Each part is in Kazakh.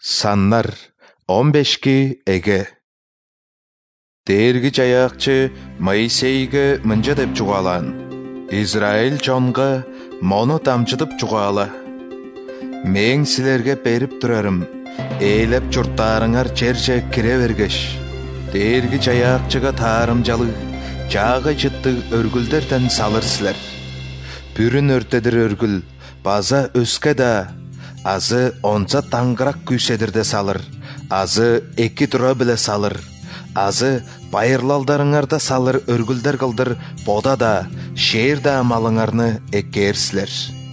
Саннар 15-ки эге. Дээрги жаякчы Моисейге мынча деп чугалан. Израиль чонга мону тамчытып чугала. Мен силерге берип турарым, ээлеп журттарыңар жерже кире бергеш. Дээрги жаякчыга таарымжалык, жаагы жыттык өргүлдерден салыр силер. Бүрүн өртедир өргүл, база өске да, азы онца таңгырак күйседирде салыр, азы эки тура биле салыр, азы байырлалдарыңарда салыр өргүлдер кылдыр, бода да, шеерда малыңарны эккерсилер.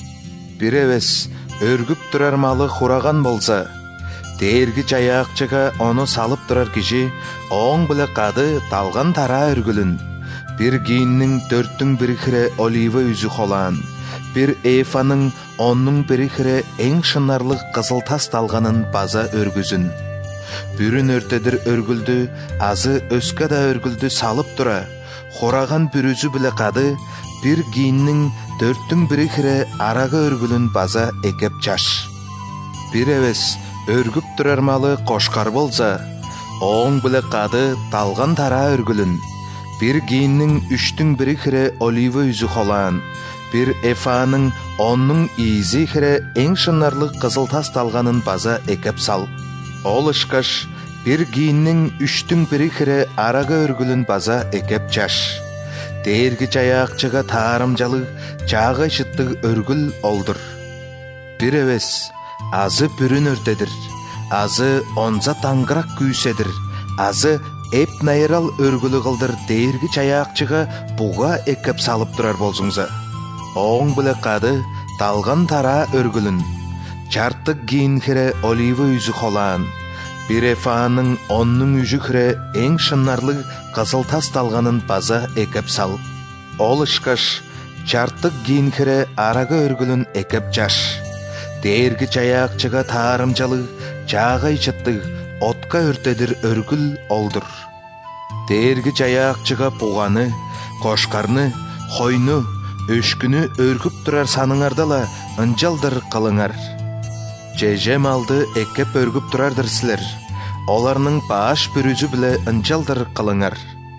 Бир эбес өргүп турар малы хураган болса, дээрги жаякчыга ону салып турар киши оң биле кады талган тара өргүлүн, бир кийиннин 4/1 хире олива үзү холаан, бир эфаның 10/1 хире эң шынарлык кызыл тас талганын база өргүзүн. Бүрүн өртедир өргүлдү, азы өскө да өргүлдү салып тура, хораган бүрүзү биле кады, бир кийиннин 4/1 хире арага өргүлүн база экеп чаш. Бир эбес өргүп турар малы кошкар болса, оң биле кады талган тара өргүлүн, бир кийиннин 3/1 хире олива үзү холаан, бир эфаның 10/2 хире эң шынарлык кызыл тас талганын база экеп сал. Ол ышкаш бир кийиннин 3/1 хире арага өргүлүн база экеп чаш. Дээрги жаякчыга таарымжалык, жаагы жыттык өргүл олдур. Бир эбес азы бүрүн өртедир, азы онца таңгырак күйседир, азы эп найрал өргүлү кылдыр дээрги жаякчыга буга экеп салып турар болсуңза. Оң биле кады талган тара өргүлүн, чартык кийин хире олива үзү холаан, бир эфаның 10/3 хире эң шынарлык кызыл тас талганын база экеп сал. Ол ышкаш чартык кийин хире арага өргүлүн экеп чаш. Дээрги жаякчыга таарымжалык, жаагай жыттык отка өртедир өргүл олдур. Дээрги жаякчыга буганы, кошкарны, хойну, өшкүнү өргүп турар саныңардала ынжалдыр кылыңар. Жеже малды экеп өргүп турардыр силер, оларның баш бүрүзү биле ынжалдыр кылыңар.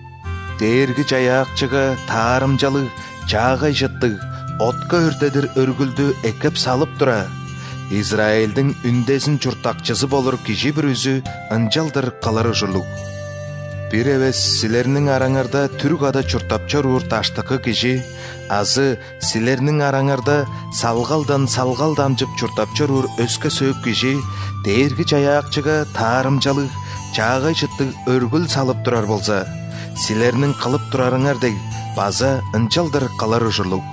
Дээрги жаякчыга таарымжалык, жаагай жыттык отка өртедир өргүлдү экеп салып тура, Израилдин үндесин журтакчысы болур киши бүрүзү ынжалдыр кылыр ужурлук. Бир эбес силернин араңарда түргада чуртапчар уур таштыкы киши, азы силернин араңарда салгалдан салгал дамжып чуртапчар уур өскө сөөк киши, дээрги жаякчыга таарымжалык, жаагай жыттык өргүл салып турар болса, силернин кылып турарыңар дег база ынжалдыр кылар ужурлук.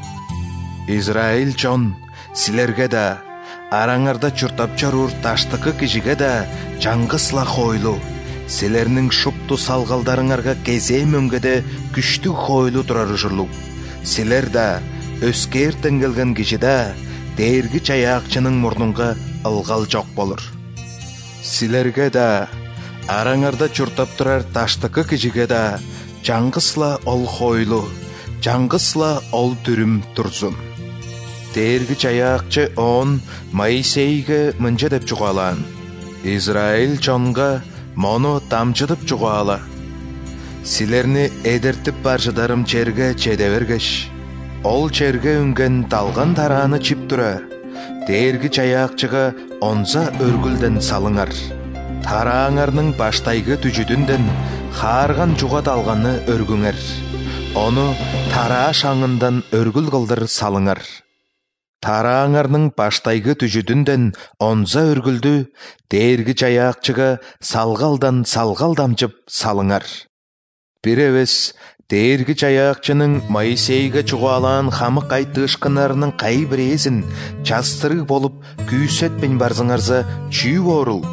Израиль чон силерге да, араңарда чуртапчар уур таштыкы кишиге да жаңгысла хойлу, силернин шупту салгалдарыңарга кезээ мөңгөдө күчтүү хойлу турар ужурлук. Силер да өскертен келген киши да дээрги жаякчынын мурнунга ылгал жок болур. Силерге да, араңарда чуртап турар таштыкы кишиге да жаңгысла ол хойлу, жаңгысла ол түрүм турзун. Дээрги жаякчы Моисейге мынча деп чугалан. Израиль чонга мону тамчытып чугала. Силерни эдертип баржыдарым черге чеде бергеш, ол черге үнген талган тараны чип тура, дээрги жаякчыга онза өргүлден салыңар. Тараңарның баштайгы түжүдүнден хаарган жуга талганы өргүңер. Ону тара шаңындан өргүл кылдыр салыңар. Тараңарның баштайгы түжүдүнден онза өргүлдү дээрги жаякчыга салгалдан салгал дамжып салыңар. Бир эбес дээрги жаякчынын Моисейге чугалаан хамык айтышкынарынын кай бирээсин частырык болуп күйсетпен барсыңарса чүй борул.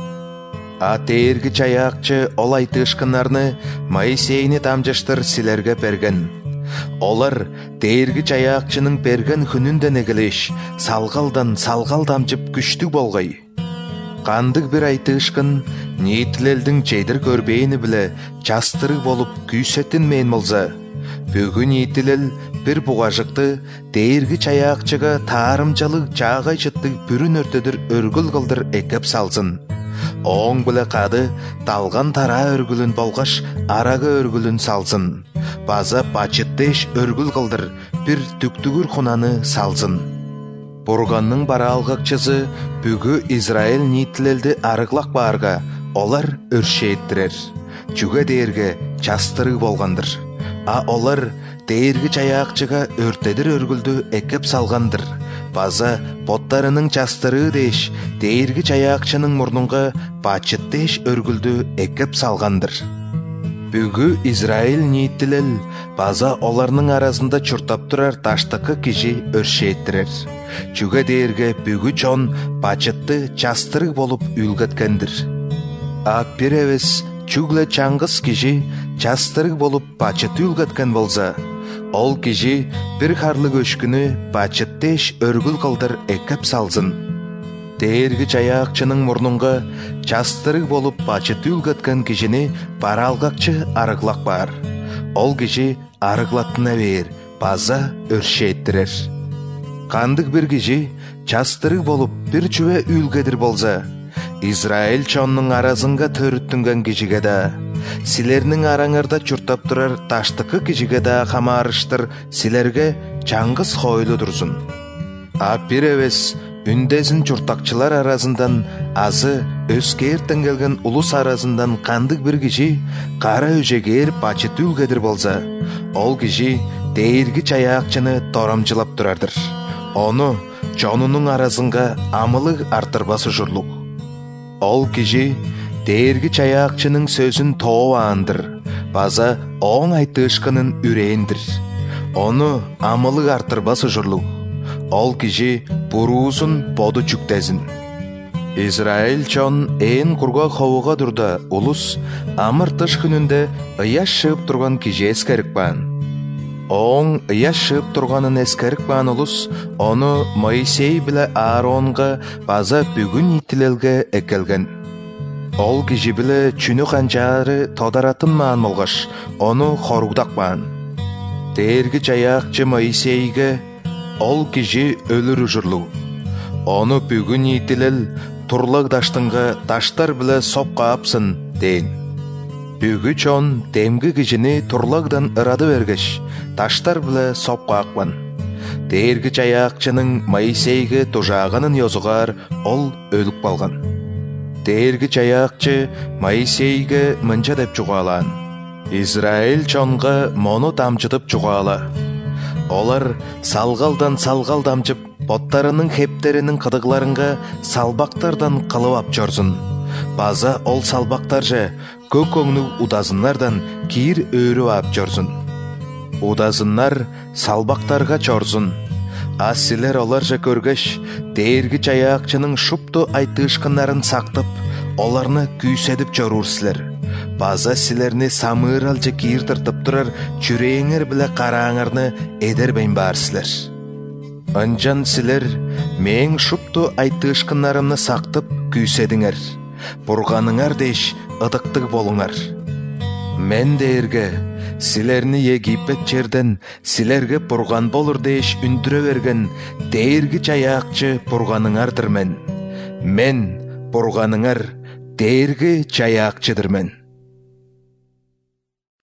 А дээрги жаякчы ол айтышкынарны Моисейни тамжаштыр силерге берген. Олар дээрги жаякчынын берген хүнүнден эгелеш салгалдан салгал дамжып күчтүү болгай. Кандык бир айтышкын нийтилелдин жедир көрбейини биле жастырык болуп күйсеттин мен болса, бүгүн нийтилел бир бугажыкты дээрги жаякчыга таарымжалык, жаагай жыттык бүрүн өртөдүр өргүл кылдыр экеп салсын. Оң біле қады талған тара өргілін болғаш арағы өргілін салсын. База бачыттеш өргіл қылдыр, бір түктүгір құнаны салсын. Бурганның бара алғақчызы бүгі Израиль нитлелді арықлақ барға, олар өршейттірер. Жүге дейірге частыры болғандыр. Олар дейіргі чаяқчыға өртедір өргілді әкіп салғандыр. База боттарының частыры деш, дейіргі чаяқчының мұрныңға бачыттеш өргілді әкіп салғандыр. Бүгі Израиль ниттілел, база оларның арасында чұртап тұрар таштықы кежі өршейттірер. Жүге дейірге бүгі чон бачытты частыры болып үлгіткендір. Бір әвес чүгле чаңғыз кежі частыры болып бачытты үлгіткен болса, ол кежі бір қарлы көшкіні бачыттеш өргіл қылдыр әкіп салсын. Дейіргі чаяқчының мұрныңға частыры болып бачытты үлгіткен кежіні баралғақчы арықлақ бар. Ол кежі арықлаттына бер, база өршейттірер. Қандық бір кежі частыры болып бір чүве үлгедір болса, Израиль чонның аразынға төріттінген кежіге да, сілерінің араңырда чұртап тұрар таштықы кежіге да қамарыштыр сілерге чаңғыз қойлы тұрсын. Бір әвес үндезін чұртақчылар аразындан азы өскертен келген ұлыс аразындан қандық бір кежі қара өжегер бачыт үлгедір болса, ол кежі дейіргі чаяқчыны торамжылап тұрардыр. Оны жонының аразынға амылық артырбасы жүрлік. Ол кежі дейіргі чаяқчының сөзін тоуандыр, база оң айтышқының үрейіндір. Оны амылық артырбасы жүрлік. Ол кежі бұруысын боды жүктезін. Израиль чон ең құрға қауыға дұрда ұлыс амыр тыш күнінде ұяш шығып тұрған кежі ескерік бән. Оң ұяш шығып тұрғанын ескерік бән ұлыс, оны Моисей біле Ааронға база бүгін итілелге әкелген. Ол кежі біле чүні қанжары тодаратын маан молғаш, оны қоруғдақ бән. Дейіргі чаяқчы Моисейге ол кежі өлір жүрлу. Оны бүгін итілел тұрлық даштыңға таштар біле сопқа апсын дейін. Бүгі чон демгі кежіні тұрлығдан ұрады бергіш, таштар біле сопқа ақпан. Дейіргі чаяқчының Моисейге тұжағанын йозуғар ол өлік балған. Дейіргі чаяқчы Моисейге мұнча деп чуғалан. Израиль чонға мону тамчытып чуғала. Олар салғалдан салғал дамчып, боттарының хептерінің қыдықларынға салбақтардан қылып ап жорсын. База ол салбақтар же көк өңнің удазынлардан кир өрі ап жорсын. Удазынлар салбақтарға жорсын. Асилер олар же көргеш, дейіргі чаяқчының шупты айтышқынларын сақтып, оларны күйседіп жорурсілер. База сілерні самыр алжы кир тыртып тұрар, чүрейіңір біле қараңырны едербейн барсілер. Анжан сілер, мен шупты айтышқынларымны сақтып күйседіңер. Бұрғаныңар деш ыдықтық болыңар. Мен дейірге, сілерні Египет жерден сілерге бұрған болыр деш үндіре берген дейіргі чаяқчы бұрғаныңардыр мен. Мен бұрғаныңар дейіргі чаяқчыдыр мен.